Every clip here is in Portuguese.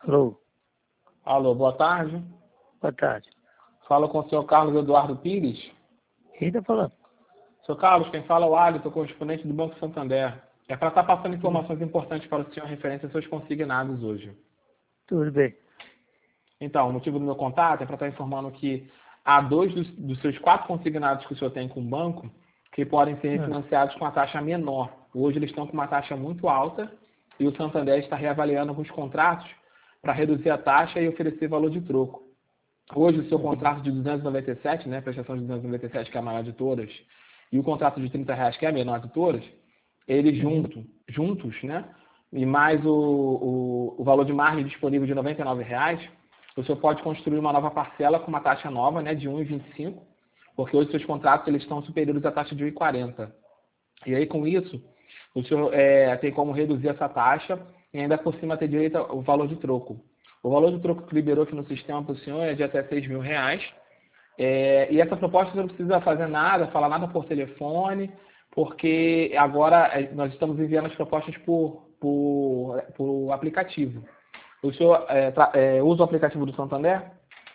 Alô, Alô, boa tarde. boa tarde. Falo com o senhor Carlos Eduardo Pires. Quem tá falando? Senhor Carlos, quem fala é o Alisson, correspondente do Banco Santander. É para estar passando informações importantes para o senhor referente aos seus consignados hoje. Tudo bem. Então, o motivo do meu contato é para estar informando que há dois dos seus 4 consignados que o senhor tem com o banco que podem ser refinanciados com a taxa menor. Hoje eles estão com uma taxa muito alta e o Santander está reavaliando alguns contratos para reduzir a taxa e oferecer valor de troco. Hoje o seu contrato de 297, né, prestação de 297, que é a maior de todas, e o contrato de R$ 30, que é a menor de todas, eles juntos, né, e mais o valor de margem disponível de R$ 99, o senhor pode construir uma nova parcela com uma taxa nova, né, de 1,25, porque hoje seus contratos eles estão superiores à taxa de 1,40. E aí, com isso, o senhor tem como reduzir essa taxa e ainda por cima ter direito ao valor de troco. O valor de troco que liberou aqui no sistema para o senhor é de até R$ 6.000. E essa proposta você não precisa fazer nada, falar nada por telefone, porque agora nós estamos enviando as propostas por aplicativo. O senhor usa o aplicativo do Santander?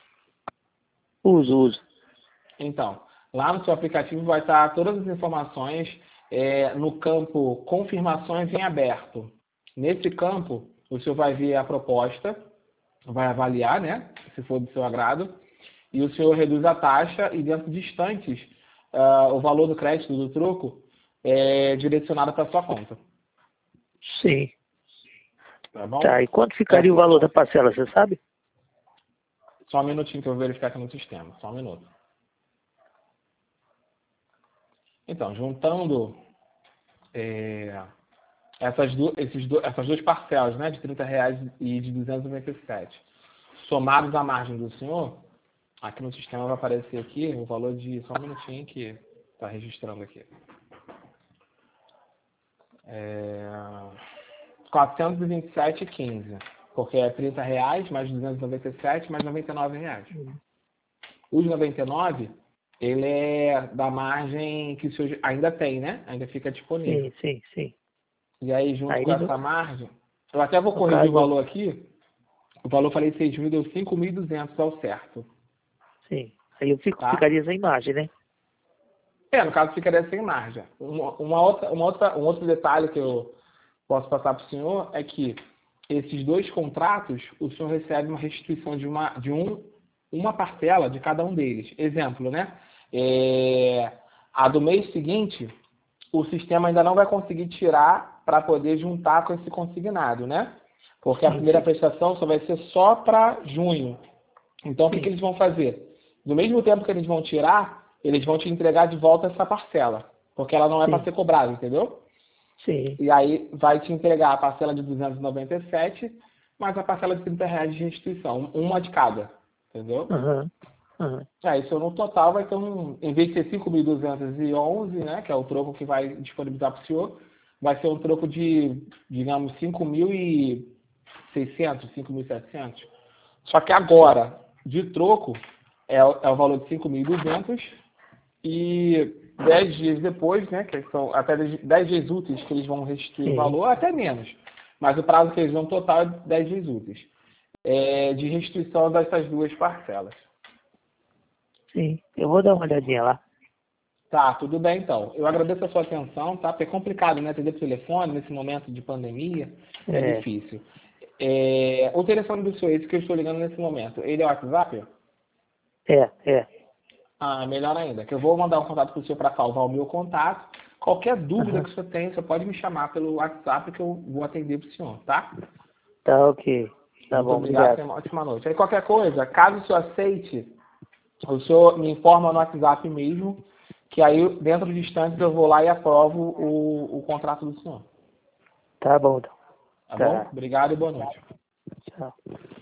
Uso. Então, lá no seu aplicativo vai estar todas as informações no campo confirmações em aberto. Nesse campo, o senhor vai ver a proposta, vai avaliar, né, se for do seu agrado, e o senhor reduz a taxa e dentro de instantes o valor do crédito do troco é direcionado para sua conta. Sim. Tá bom? Tá, e quanto ficaria o valor da parcela, você sabe? Só um minutinho que eu vou verificar aqui no sistema. Só um minuto. Então, juntando essas duas parcelas, né, de R$ 30 e de 297, somados à margem do senhor, aqui no sistema vai aparecer aqui o valor de... Só um minutinho que está registrando aqui. 427,15. Porque é R$ 30 mais 297 mais R$ 99. Os 99, ele é da margem que o senhor ainda tem, né? Ainda fica disponível. Sim. E aí, junto Aí com essa margem, eu até vou corrigir caso, o valor aqui. O valor eu falei 6.000, deu 5.200 ao certo. Sim. Aí eu Tá? ficaria sem margem, né? No caso, ficaria sem margem. Um outro detalhe que eu posso passar para o senhor é que esses dois contratos, o senhor recebe uma restituição de uma parcela de cada um deles. Exemplo, né? A do mês seguinte, o sistema ainda não vai conseguir tirar para poder juntar com esse consignado, né? Porque a primeira prestação só vai ser só para junho. Então, o que eles vão fazer? No mesmo tempo que eles vão tirar, eles vão te entregar de volta essa parcela, porque ela não é para ser cobrada, entendeu? Sim. E aí vai te entregar a parcela de 297, mais a parcela de R$ 30 de restituição, uma de cada, entendeu? Isso no total vai ter em vez de ser 5.211, né, que é o troco que vai disponibilizar para o senhor, vai ser um troco de, digamos, 5.600, 5.700. Só que agora, de troco, é o valor de 5.200 e 10 dias depois, né, que são até 10 dias úteis que eles vão restituir o valor, até menos. Mas o prazo que eles dão total é 10 dias úteis. De restituição dessas duas parcelas. Sim, eu vou dar uma olhadinha lá. Tá, tudo bem então. Eu agradeço a sua atenção, tá? Porque é complicado, né? Atender por telefone nesse momento de pandemia, é difícil. O telefone do senhor, esse que eu estou ligando nesse momento, ele é o WhatsApp? É. Ah, melhor ainda, que eu vou mandar um contato para o senhor para salvar o meu contato. Qualquer dúvida que o senhor tenha, você pode me chamar pelo WhatsApp que eu vou atender para o senhor, tá? Tá, ok. Tá Muito bom, obrigado. Tenha uma ótima noite. Aí qualquer coisa, caso o senhor aceite, o senhor me informa no WhatsApp mesmo, que aí dentro de instantes eu vou lá e aprovo o contrato do senhor. Tá bom, então. Tá bom? Obrigado e boa noite. Tchau.